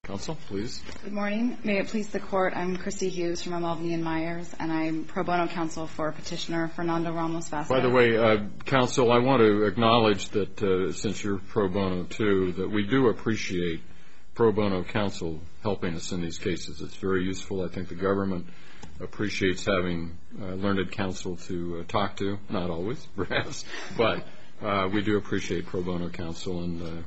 Counsel, please. Good morning. May it please the Court, I'm Christy Hughes from Mulvaney & Myers, and I'm pro bono counsel for Petitioner Fernando Ramos-Vazquez. By the way, Counsel, I want to acknowledge that since you're pro bono too, that we do appreciate pro bono counsel helping us in these cases. It's very useful. I think the government appreciates having learned counsel to talk to. Not always, perhaps, but we do appreciate pro bono counsel, and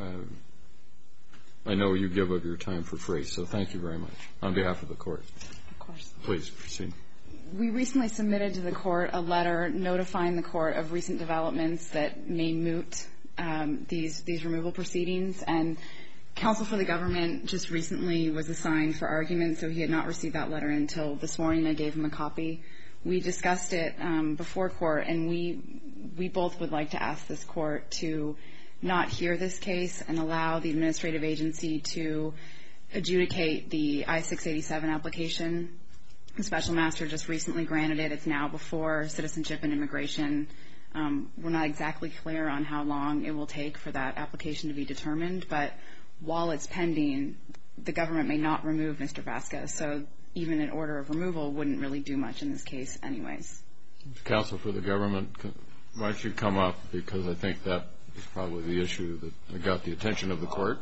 I know you give of your time for free, so thank you very much. On behalf of the Court. Of course. Please proceed. We recently submitted to the Court a letter notifying the Court of recent developments that may moot these removal proceedings, and counsel for the government just recently was assigned for argument, so he had not received that letter until this morning. I gave him a copy. We discussed it before Court, and we both would like to ask this Court to not hear this case and allow the administrative agency to adjudicate the I-687 application. The Special Master just recently granted it. It's now before Citizenship and Immigration. We're not exactly clear on how long it will take for that application to be determined, but while it's pending, the government may not remove Mr. Vazquez, so even an order of removal wouldn't really do much in this case anyways. Counsel for the government, why don't you come up, because I think that is probably the issue that got the attention of the Court.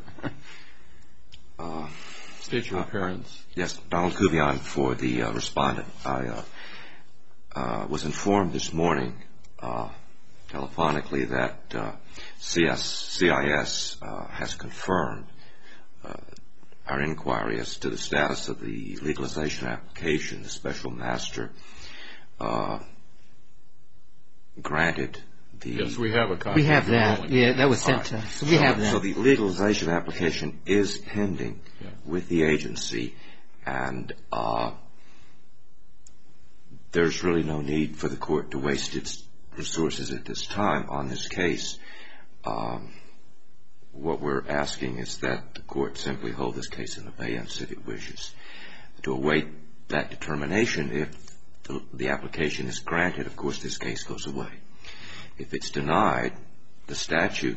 State your appearance. Yes, Donald Kuvion for the respondent. I was informed this morning telephonically that CIS has confirmed our inquiry as to the status of the legalization application. The Special Master granted the... Yes, we have a copy. We have that. Yeah, that was sent to us. We have that. So the legalization application is pending with the agency, and there's really no need for the Court to waste its resources at this time on this case. What we're asking is that the Court simply hold this case in abeyance if it wishes. To await that determination, if the application is granted, of course this case goes away. If it's denied, the statute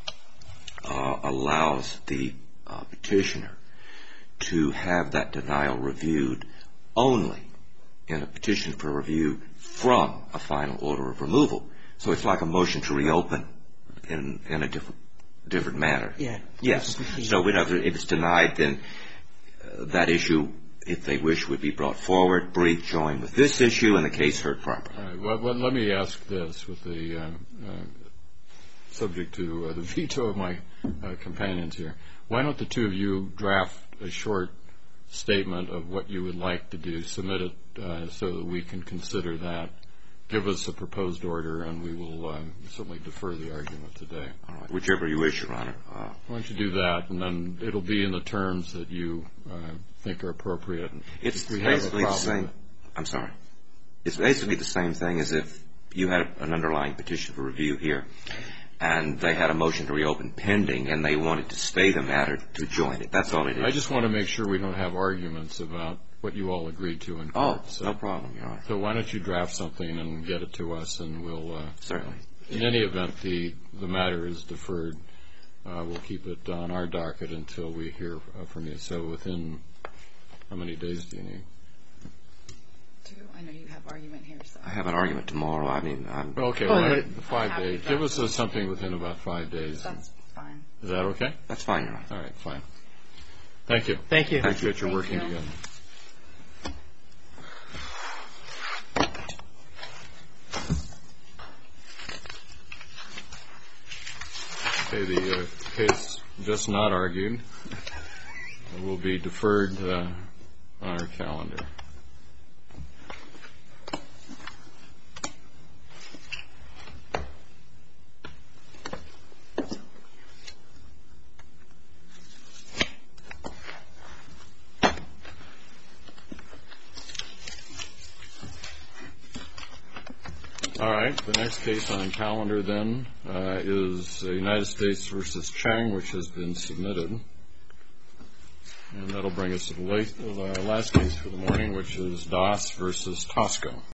allows the petitioner to have that denial reviewed only in a petition for review from a final order of removal. So it's like a motion to reopen in a different manner. Yeah. Yes. So if it's denied, then that issue, if they wish, would be brought forward, briefed, joined with this issue, and the case heard properly. All right. Well, let me ask this with the subject to the veto of my companions here. Why don't the two of you draft a short statement of what you would like to do, submit it so that we can consider that, give us a proposed order, and we will certainly defer the argument today. All right. Whichever you wish, Your Honor. Why don't you do that, and then it'll be in the terms that you think are appropriate. It's basically the same. I'm sorry. It's basically the same thing as if you had an underlying petition for review here, and they had a motion to reopen pending, and they wanted to stay the matter to join it. That's all it is. I just want to make sure we don't have arguments about what you all agreed to in court. Oh, no problem, Your Honor. So why don't you draft something and get it to us, and we'll... Certainly. In any event, the matter is deferred. We'll keep it on our docket until we hear from you. So within how many days do you need? 2. I know you have argument here. So. I have an argument tomorrow. I mean, I'm... Okay, well, 5 days. Give us something within about 5 days. That's fine. Is that okay? That's fine, Your Honor. All right, fine. Thank you. Thank you. Thank you that you're working together. Okay, the case just not argued will be deferred on our calendar. All right, the next case on the calendar then is United States v. Chang, which has been submitted. And that'll bring us to the last case for the morning, which is Das v. Tosco.